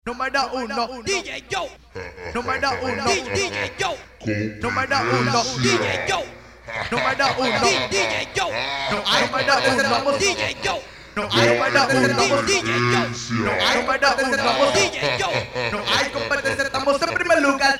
Número uno, DJ Joe. número uno, DJ Joe. número uno, DJ Joe. número uno, DJ Joe. número uno, DJ Joe. número uno, DJ Joe. número uno, DJ Joe. no hay competencia, estamos en primer lugar.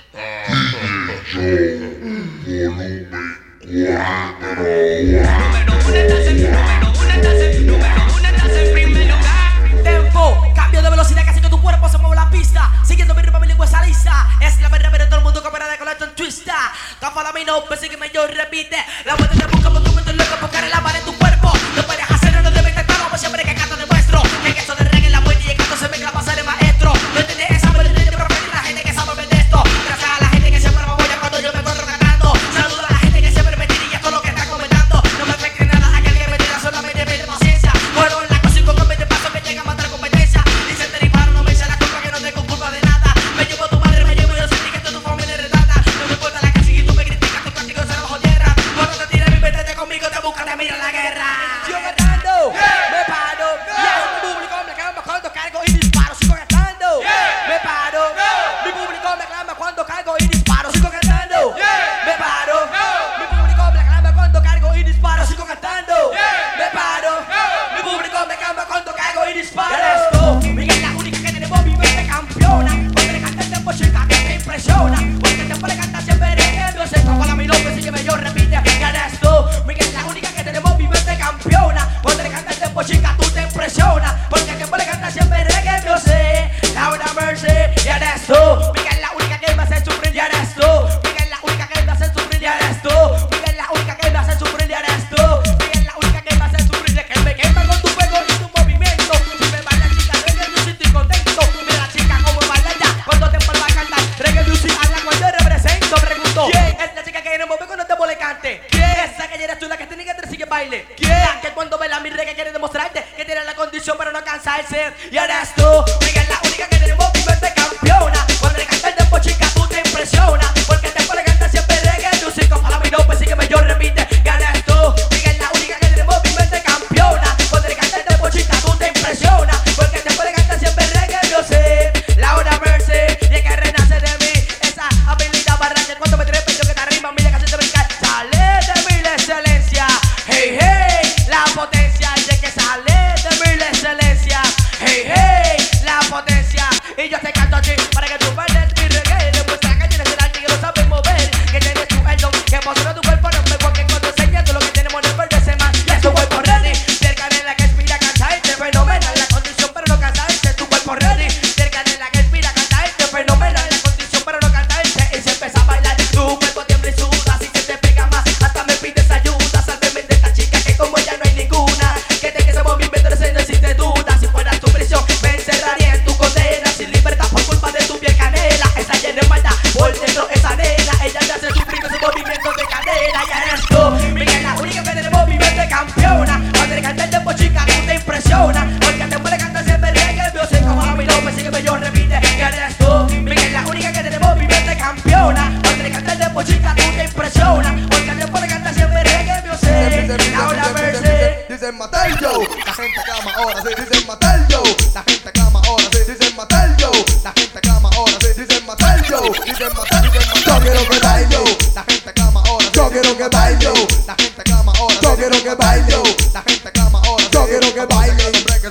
Número uno estás en primer lugar. Tempo, cambio de velocidad que hace que tu cuerpo se mueva la pista. Siguiendo mi ritmo, mi lengua es lisa. Es la verdad, pero todo el mundo coopera de colección twista. Cafala mi no, pues sígueme yo, repite. La vuelta te busca, porque me loco, buscar la mar en tu cuerpo. No puedes hacerlo, no debes intentarlo, pues siempre que canto demuestro. Que en eso de reggae, la vuelta y el canto se mezcla, pasar el maestro. No entiendes esa verdad, pero la gente que sabe ver de esto. Gracias a la gente que siempre me apoya cuando yo me encuentro cantando. Saluda a la gente que siempre me tira y todo lo que está comentando. No me afecte nada a aquel que me tira, solamente pide paciencia. Bueno, la cosa y con 20 pasos que llega a matar competencia. Dicen te disparo, no me echa la culpa que no tengo culpa de nada. Me llevo tu madre, me llevo yo, sentí que tu familia es redada. No me importa la que sigue y tú me criticas, tu castigo será bajo tierra. Cuando te tires mi vete conmigo, te busca, te mira la guerra. Sigo cantando, me paro, y a mi público me clama cuando cargo y disparo. Sigo cantando, me paro, mi público me clama cuando cargo y disparo. Sigo cantando, me paro, mi público me clama cuando cargo y disparo. Sigo cantando, me paro, mi público me clama cuando cargo y disparo. Eres tú, Miguel, la única que tiene movimiento campeona. Cuando le canta el tempo, chica, que te impresiona. Porque el tempo le canta siempre reggae. No sé, con la mi nombre, sígueme yo, repite. Eres tú, Miguel, la única que tiene movimiento campeona. Cuando le canta el tempo, chica, tú te impresiona. Porque el tempo le canta siempre reggae. No sé, Laura Mercy, y eres tú, Miguel, la única que me hace sufrir. Y eres tú, Miguel, la única que me hace sufrir. Y eres tú, Miguel, la única que me hace sufrir. Y eres tú, Miguel, la única que me hace sufrir. De que me quema con tu fuego y tu movimiento. Si me baila chica, reggae music, estoy contento. Mira la chica como baila ya cuando te vuelva a cantar. Reggae music, habla cuando represento. Pregunto, ¿quién es la chica que quiere mover cuando te le cante? ¿Quién es esa que eres tú la que tiene que te sigue baile? ¿Quién? La que cuando baila mi reggae quiere demostrarte que tiene la condición para no cansarse. Y eres tú, Miguel, la única que tiene movimiento campeona. Cuando le canta el tempo, chica, tú te impresiona. Porque el tempo le canta siempre reggae music. Ojalá mi nombre, sígueme yo, repite. Y eres tú, Miguel, la única que tiene movimiento campeona. Cuando le canta el tempo, chica, tú te impresiona. Porque el tempo le canta siempre reggae music. Laura Mercy, y es que renace de mí esa habilidad barraña. Cuando me trepe, yo que te arriba, mira que se te brinca. Sale de mí la excelencia. Hey, hey, la potencia. Y es que sale de mí la excelencia. Hey, hey, la potencia. Y yo te canto a ti para que tú bailes mi reggae. Demuestra que tienes el arte que lo sabes mover. Que tienes tu el don, que emociona tu cuerpo. No me porque cuando enseñas lo que tenemos en el verde se más. Y es tu cuerpo ready. Cerca de la que inspira a cantarte. Fenomenal la condición para no cansarte. Tu cuerpo ready. Cerca de la que inspira a cantarte. Fenomenal la condición para no cansarte. Y si empieza a bailar, tu cuerpo tiembla y suda. Si se te pega más, hasta me pides ayuda. Sálveme de esta chica que como ella no hay ninguna. Que te que ese movimiento no existe duda. Si fuera tu prisión, me encerraría en tu condena. Sin libertad por culpa de tu piel canela. Esa llena de maldad, por dentro esa nena. Ella te hace sufrir con ese movimiento de cadera. Y eres tú, Miguel, la única que tiene movimiento de campeona. Cuando le canta el tempo, chica, tú te impresiona. Porque el tempo le canta siempre reggae music. Como a mi nombre, sígueme yo, repite. Y eres tú, Miguel, la única que tiene movimiento de campeona. Cuando le canta el tempo, chica, tú te impresiona. Porque el tempo le canta siempre reggae music. Laura Mercy. Dicen matar yo, la gente clama ahora sí. Dicen matar yo, la gente clama ahora sí. Dicen matar yo, la gente clama ahora sí. Dicen matar yo, dicen matar, dicen matar. Yo quiero que baile, la gente clama ahora sí. Yo quiero que baile, la gente clama ahora sí. Yo quiero que baile, la gente clama ahora sí. Yo quiero que baile,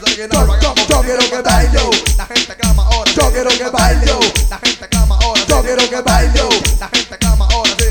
yo quiero que baile, la gente clama ahora sí. Yo quiero que baile, la gente clama ahora sí. Yo quiero que baile, la gente clama ahora sí.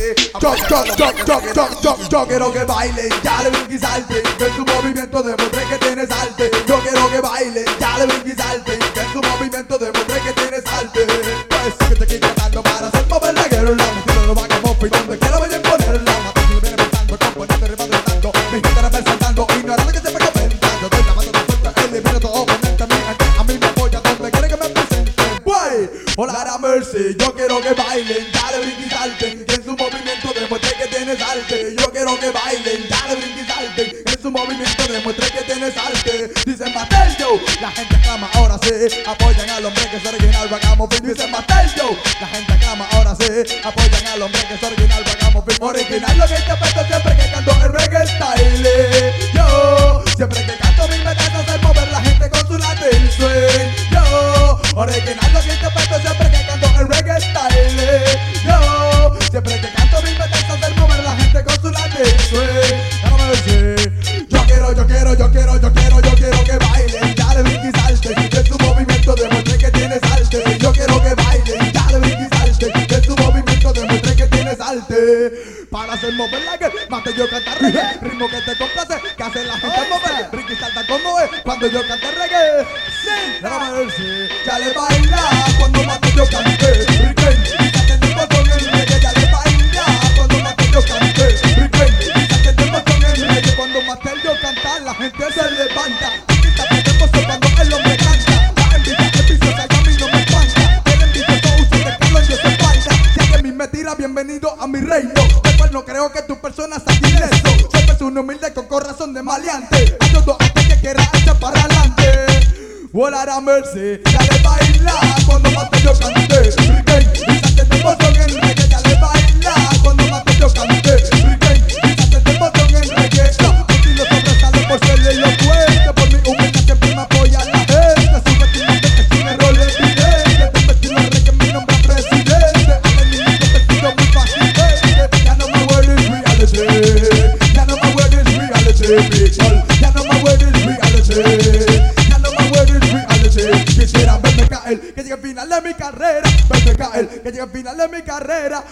Yo quiero que baile, ya le brinque y salte. Que en su movimiento demuestre que tienes arte. Yo quiero que baile, ya le brinque y salte. Que en su movimiento demuestre que tienes arte. Pues que te estoy cantando para hacer mover la guerra. No lo vagamos y donde quiera voy a imponerla. Matar si lo viene pensando, componente representando. Mi gente representando, ignorando que se me comentando. Estoy llamando de fuerza, elimino todo oponente. A mí me apoya donde quiere que me presenten. Guay, hola Laura Mercy, yo quiero que bailen, dale brinque y salten. Que en su movimiento demuestre que tienes arte. Yo quiero que bailen, dale brinque y salten. En su movimiento demuestre que tienes arte. Dicen matar yo, la gente clama ahora sí. Apoyan al hombre que es original, vagamos film. Dicen matar yo, la gente clama ahora sí. Apoyan al hombre que es original, vagamos film. Original lo que interpreto siempre que canto el reggae style. Yo, siempre que canto mis metas hacer mover la gente con su latín swing. Yo, original 200 pesos siempre que canto el reggae style. Yo, siempre que canto mis metas hacer mover la gente con su latte swing. Déjame decir, yo quiero que baile, dale brinque y salte, de tu movimiento demuestre que tienes arte. Yo quiero que baile, dale brinque y salte, de tu movimiento demuestre que tienes arte. Para hacer mover la que mate yo cantar reggae, ritmo que te complace, que hace la gente mover, brinque y salta como es cuando yo cante reggae. Sí, déjame decir, ya le baila cuando mate yo cante, brinque y salte de botón en reggae, ya le baila cuando mate yo cante, brinque y salte de botón en reggae, cuando mate yo cantar la gente se levanta. Cuando el hombre canta, la envidia es viciosa y a mí no me espanta. El envidioso usa de Carlos yo se falta. Si alguien me tira, bienvenido a mi reino. Después no creo que tu persona sea ileso. Siempre es un humilde con corazón de maleante. Ayudo a que quiera echar para adelante. Volar a mercy, dale baila cuando mate yo cante. Riquen, y salte de botón en reggae, dale baila cuando mate yo cante. Riquen, y salte de botón en reggae. No, mi estilo sobresale por ser elocuente, por mi humildad siempre me apoya la gente. Sube tu nombre que es un error evidente. Te metí los reggae, mi nombre es presidente. Al enemigo te tiro muy fácilmente. Ya no my word is reality. Ya no my word is reality, people. Ya no my word is reality. Quisiera verme caer, que llegue al final de mi carrera. Verme caer, que llegue al final de mi carrera.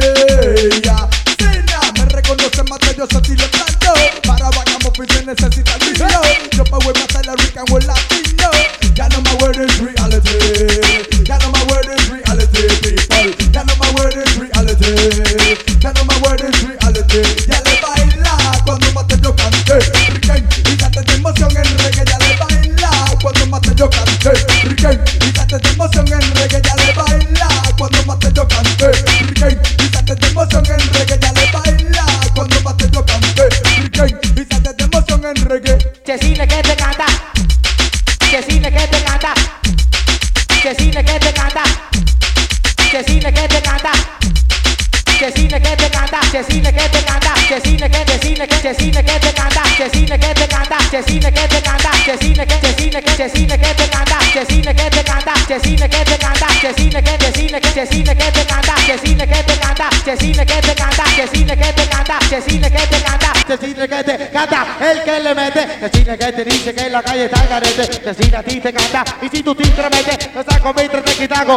Ella, Sina, me reconoce más que yo soy estilo tanto. Para vagamos fin necesita el video. Yo pa' voy a matar la rica o el latino. Ya no my word is reality. Ya no my word is reality, people. Ya no my word is reality. Ya no my word is reality. Ya le baila cuando mate yo cante. Riquen, y date de emoción en reggae. Ya le baila cuando mate yo cante. Riquen, y date de emoción en reggae. Ya le baila cuando mate yo cante. Riquen, y date de emoción en reggae. Ya le baila cuando mate yo cante. Riquen, y date de emoción en reggae. Chesine que te canta, Chesine que te canta, Chesine que te canta, Chesine que te canta, Chesine que te canta, Chesine que te canta, Chesine que Chesine que Chesine que te canta, Chesine que te canta, Chesine que te canta, Chesine que Chesine que Chesine que te canta, Chesine que te canta, Chesine que te canta, Chesine que Chesine que Chesine que te canta, Chesine que te canta, Chesine que te canta, Chesine que te canta, Chesine que te canta, Chesine que te canta, el que le mete, Chesine que te dice que en la calle está el garete, Chesine a ti te canta, y si tú te intrometes, no saco mi tres te quitago,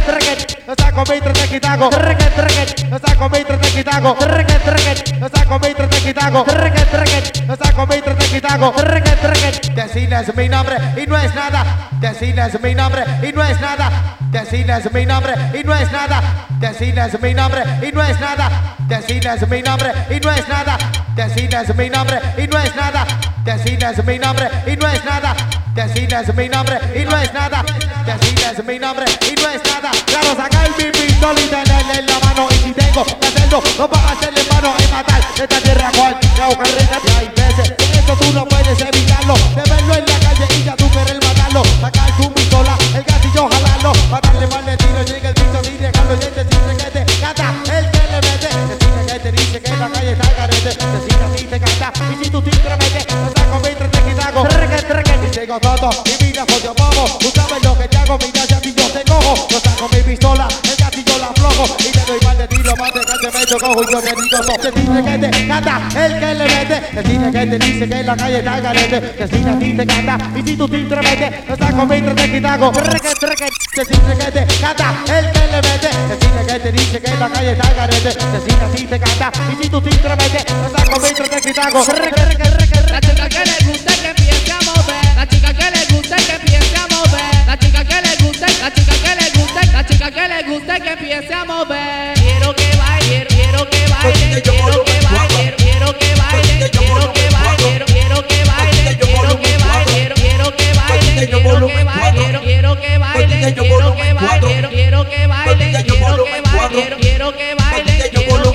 no saco mi tres te quitago, no saco mi tres te quitago, no saco mi tres te quitago, no saco mi tres te quitago, Chesine es mi nombre y no es nada, Chesine es mi nombre y no es nada, Chesine es mi nombre y no es nada, Chesine es mi nombre y no es nada, Chesine es mi nombre y no es nada, Chesine es mi nombre y no es nada, Chesine es mi nombre y no es nada, Chesine es mi nombre y no es nada, Chesine es mi nombre y no es nada. Claro, sacar mi pistola y tenerle en la mano, y si tengo que hacerlo, no va a hacerle en mano y matar esta tierra cual la carrera que hay veces. Con esto tú no puedes evitarlo, de verlo en la calle y ya tú querer matarlo. Sacar tu pistola, el gatillo jalarlo, para darle mal de tiro, llega el piso sin dejarlo, y este chiste que te canta, el que le mete, Chesine que te dice que en la calle está el garete, Chesine a ti te canta, y si tú te intrometes, no saco mi tres te quitago, y tengo todo, y mira jodido bobo, tú sabes lo que te hago, mira ya si yo te cojo, yo saco mi pistola, el gatillo la aflojo, y te doy mal de tiro, más de que me cojo, y yo te digo todo, Chesine que te canta, el que le mete, Chesine que te dice que en la calle está el garete, Chesine a ti te canta, y si tú te intrometes, no saco mi tres te quitago, Chesine que te canta, el que le mete, Chesine que te dice que en la calle está el garete, Chesine a ti te canta, y si tú te intrometes, no saco mi tres te quitago. La chica que le gusta que empiece a mover, la chica que le gusta que empiece a mover, la chica que le gusta, la chica que le gusta, la chica que le gusta que empiece a mover. Quiero que baile, quiero que baile, quiero que baile, quiero que baile, quiero que baile, quiero que baile, quiero que baile, quiero que baile, quiero que baile, quiero que baile, quiero que baile, quiero que baile, quiero que baile, quiero que baile, quiero que baile,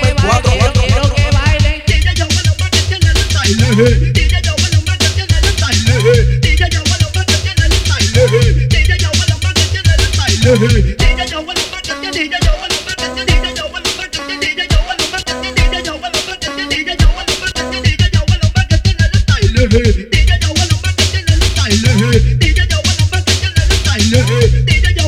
quiero que baile. DJ Joe lo más que tiene el style. DJ Joe lo más que tiene el style. DJ Joe lo más que tiene el style. DJ Joe lo más que tiene, DJ Joe lo más que tiene, DJ Joe lo más que tiene, DJ Joe lo más que tiene, DJ Joe lo más que tiene, DJ Joe lo más que tiene, DJ Joe lo más que tiene el style. DJ Joe lo más que tiene el style. DJ Joe lo más que tiene el style. DJ Joe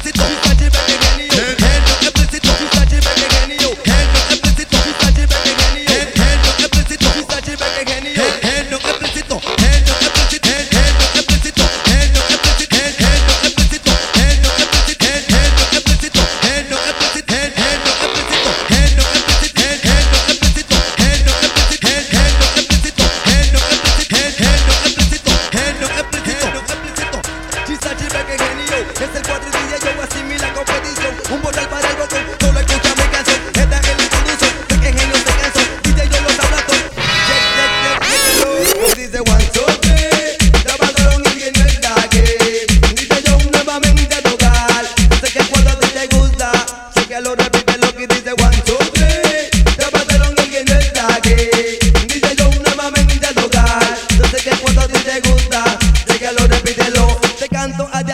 pussy, two, and she make me get you. Hand up your pussy.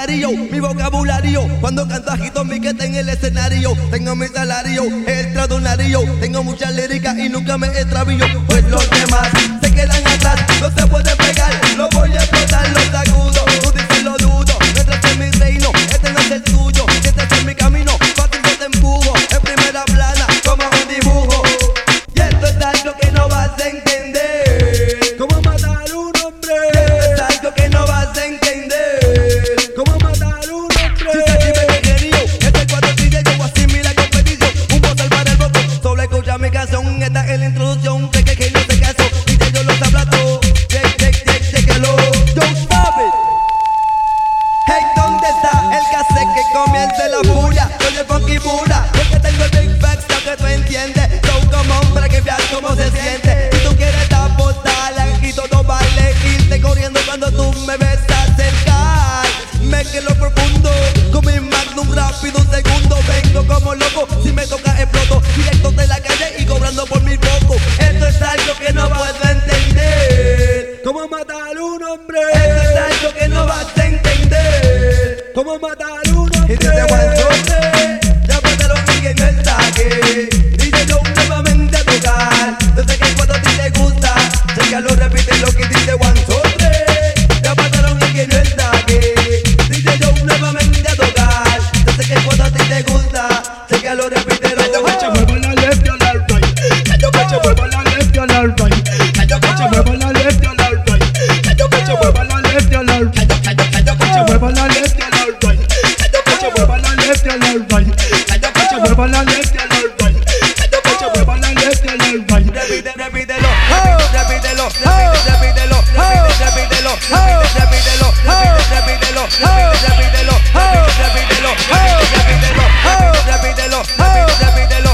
diccionario, mi vocabulario. Cuando canto agito mi que en el escenario. Tengo mi salario, extraordinario. Tengo mucha lírica y nunca me extravío. Pues los demás se quedan atrás, no se puede pegar. Lo voy a explotar, lo sacudo. Tú dices lo dudo, no entras en mi reino. Este no es el tuyo, si estás en mi camino. Fácil yo te empujo, en primera plana, como un dibujo. Y esto es algo que no vas a entender. ¿Cómo matar un hombre? Es algo que no vas a entender. ¿Cómo matar un hombre? Si se escribe que querido, este cuatro sigue yo asimila competición. Un voz al para el voto, solo escucha mi canción. Esta es la introducción, sé que no se casó. Y que yo los hablato, chécalo. Don't stop it. Hey, ¿dónde está el cassette que comience la furia? Soy el funky pura, porque tengo el big facts, lo que tú entiendes. Son como hombre que veas cómo se siente. Si tú quieres apostar, aquí todo vale. Irte corriendo cuando tú me ves acercar. Me quedo profundo, con mi magnum rápido un segundo. Vengo como loco, si me toca exploto. Directo de la calle y cobrando por mi poco. Esto es algo que no puedo entender. ¿Cómo matar un hombre? Esto es algo que no vas a entender. ¿Cómo matar un hombre? Y desde Guanchote, ya pasaron y que no está aquí. Dice yo nuevamente a tocar. Desde que cuando a ti te gusta, chécalo, repite lo que dice Guanchote. Ya pasaron y que no está aquí. Dice yo nuevamente a tocar. Desde que cuando a ti te gusta, chécalo, repítelo. Mueve la left y la right. Mueve la left y la right. Mueve la left y la right. Mueve la left y la right. Mueve la left y la right. Mueve la left y la right. Mueve la left y la right. Mueve la left y la right. Repítelo, repítelo, repítelo, repítelo, repítelo, repítelo, repítelo, repítelo, repítelo, repítelo, repítelo,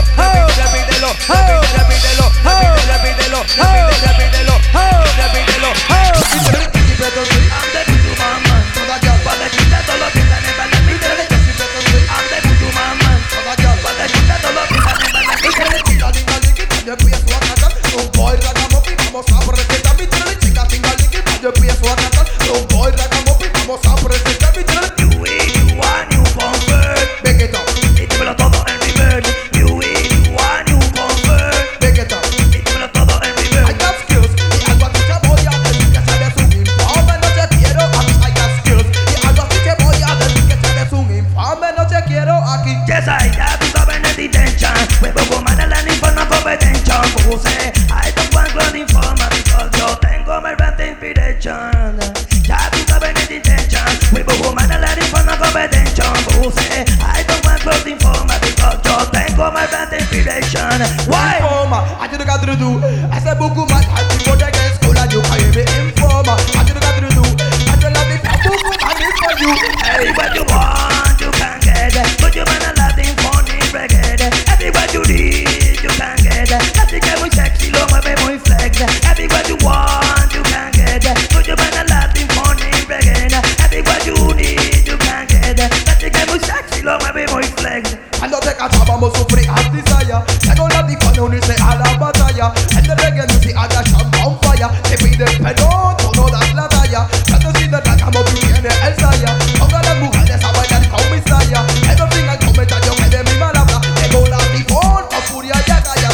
Yes, I have to stop in the detention. We will go mad and for no competencia. Puse, I don't want cloning for my because yo tengo my bad inspiration. Ya tú sabes en the detention. We will go mad and for no competencia. Puse, I don't want cloning for my because yo tengo my bad inspiration. Why? Informer, I just got to do. I said, Buku man, I think for the girls school and you can hear me informer. I just got to do. I just love it, Buku man, it's for you. Everywhere you want, you can get it. But you man a Latin funny reggae. Everywhere you need, you can get it. Así que muy sexy, lo mueve muy flex. Everywhere you want, you can get it. But you man a Latin funny reggae. Everywhere you need, you can get it. Así que muy sexy, lo mueve muy flex. Cuando te casamos sufrí al desire. Tengo la difana unirse a la batalla. En el reggae music haga champán fire. Te pides perdón, tú no das la talla. Cuando si te tragamos tú tienes el saya. Ponga las mujeres a bailar con mi saya. Everything al comentario que de mi palabra. Tengo la tifón, con furia ya calla.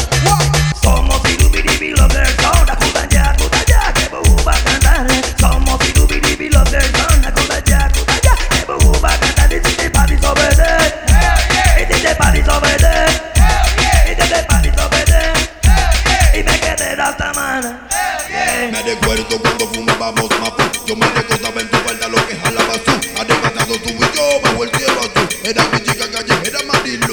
Somos irubiribi los del son. Acuda ya, que Bubu va a cantar. Somos irubiribi los del son. Acuda ya, que Bubu va a cantar. Y DJ Party's over there. Y DJ Party's over there. Y DJ Party's over there. Y me quedé de alta mano. Me recuerdo cuando fumábamos mapu. Yo me recordaba en tu falda lo que jalabas tú. Arrebatado tú y yo bajo el cielo azul. Era mi chica callejera Marilu.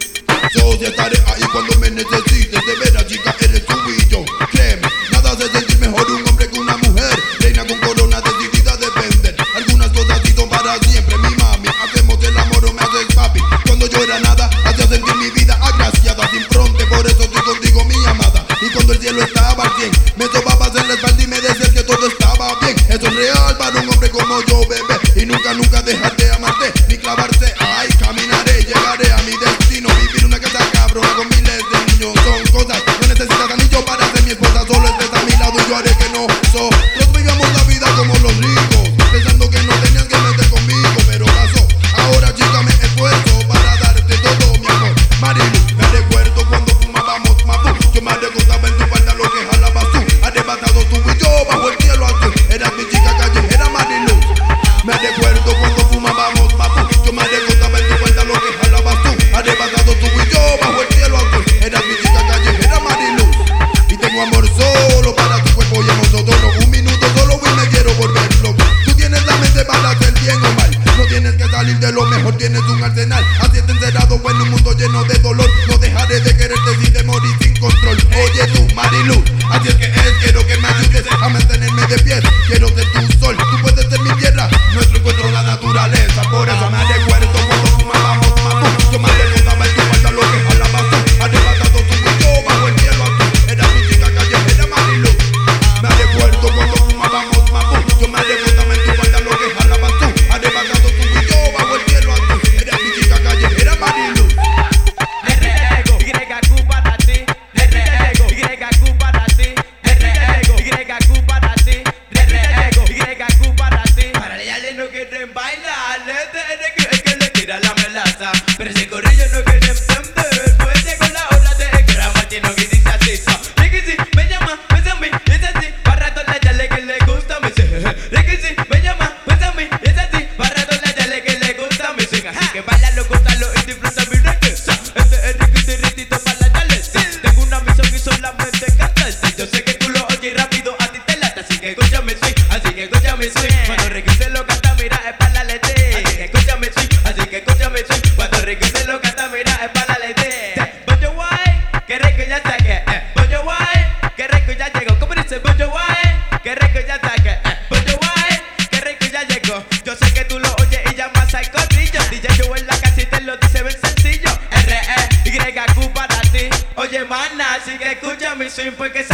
Yo sí estaré ahí cuando me necesites. De veras chica eres tú y yo. Créeme, nada hace sentir mejor un hombre que una mujer. Reina con corona decidida a defender. Algunas cosas sí son para siempre, mi mami. Hacemos el amor o me haces papi. Cuando yo era nada, hacía sentir mi vida agraciada. Sin fronte, por eso estoy contigo mi amada. Y cuando el cielo estaba al 100, me sobabas en la espalda y me decías que todo estaba bien. Eso es real para un hombre como yo, bebé. Y nunca dejar de amarte ni clavarse. Ay, caminaré, llegaré a mi destino. Vivir una casa cabrona con miles de niños. Son cosas, no necesitas anillo para ser mi esposa. Solo estés a mi lado y yo haré que nosotros vivamos la vida como los ricos. Pensando que no tenían que meter conmigo, pero mejor tienes un arsenal. Así es encerrado en un mundo lleno de dolor. No dejaré de quererte si de morir sin control. Oye tú, Marilu, así es que quiero que me ayudes a mantenerme de pie. Quiero ser tu sol, tú puedes ser mi tierra. Nuestro encuentro la naturaleza, por eso me recuerdo cuando fumábamos mamú. Yo me recordaba en tu falda lo que jalabas tú. Arrebatado tú y yo bajo el cielo azul. Era mi chica callejera, Marilu. Me recuerdo cuando fumábamos mamú. Yo me recordaba en tu falda lo que jalabas tú. Arrebatado tú y yo bajo el cielo azul. Era mi chica callejera, Marilu. YQ para ti, YQ para ti, YQ para ti, YQ para ti. Para ella no quieren bailar, es que le tira la melaza. Pero ese corrillo no quiere emprender, pues llegó la hora de grabar. Tiene que dice así, Ricky me llama, pues a mí, es así. Para rato la chale que le gusta me swing. Ricky me llama, pues a mí, es así. Para rato la chale que le gusta me swing. Así que bailalo, gózalo y disfruta mi reggae. Este es Ricky ritito para la chale. Tengo una misión y solamente cantarte. Yo sé que tú lo oyes rápido, a ti te lata. Así que escúchame swing, así que escúchame swing. Cuando Ricky se lo canta, mira, es para la leche. Así que escúchame swing, así que escúchame swing. Cuando Ricky se lo canta, mira, es para la leche. Bonjo Guay, que rico ya saque. Bonjo Guay, que rico ya llegó. ¿Cómo dice Bonjo Guay? Que rico ya saque. Bonjo Guay, que rico ya llegó. Yo sé que tú lo oyes y llamas al corrillo. DJ Joe en la casa y te lo dice bien sencillo. REYQ para ti. Oye, mana, así que escucha mi swing porque